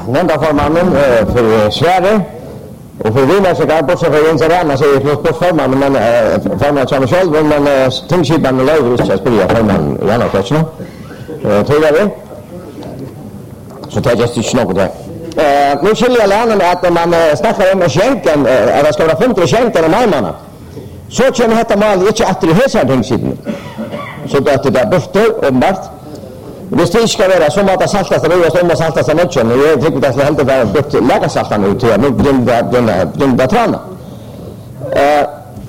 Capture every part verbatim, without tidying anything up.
nämndarformannen för Sverige och för vinna så kan bortsett från Jens Arana så är det formannen men formannen som själv men tingskipan och löver inte att spela formannen i andra platsen. Tror jag det? Så tar jag just något där. Eh nu skiljer jag lärarna med att man snackar om skänken eller ska vara femtio skänken och närmarna. Så kommer detta mål inte att det hesar tingskipan. Så att det där borta och bort. Hvis det ska vara som att salta så det är som att salta så mycket och jag tycker att det helt är bort lägga saltan ut till nu den den den den trana. Eh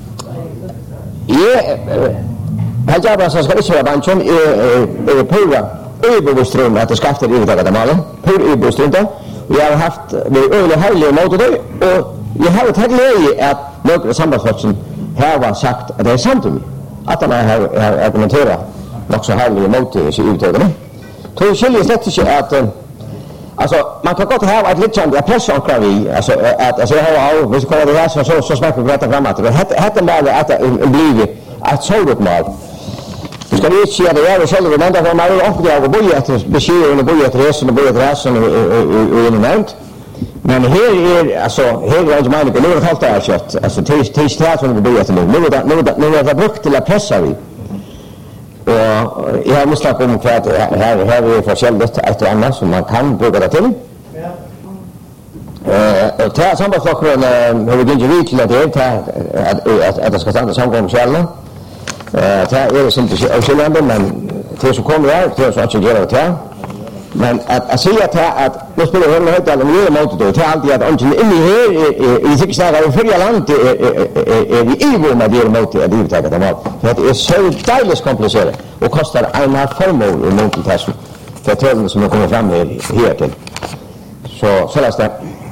är har jag bara så ska det vara banchen är pura överbeström att det ska efter det där malen. Pur överbeström då. Jag har haft det öle härliga mot det och jag har tagit med att några sammanfattelsen här var sagt att det är sant om att han har argumenterat också härliga mot det så utöver det. Tror skiljer slett inte att alltså man kan gott ha ett litet jag pressar kvar vi alltså att alltså jag har vi ska det här så så så smäcker vi detta framåt. Det heter mal att det blir att sådant mal. Vi ska ju se det är själva men då man har uppdrag och boja till besked och boja till resten och boja till resten och i nämnt. Men här är alltså här är det man kan nog halt där kött alltså till till start som boja till nu nu nu är det brukt till att pressa vi. Och jag måste snacka om att här här är förskällt ett och annat som man kan bruka det till. Eh och ta sambandsflocken hur vi går vidare till att det att att det ska stanna samgång själva. Eh ta är det som det är skillnaden men det som kommer här det så att jag gör det. Men att att säga att det spelar roll helt alla miljöer mot det till alltid att inte in i här i sig snarare i förra land är vi i med det mot det det taget av för det är så dejligt komplicerat och kostar en halv förmån i mot det här för att som kommer fram här till så så läs det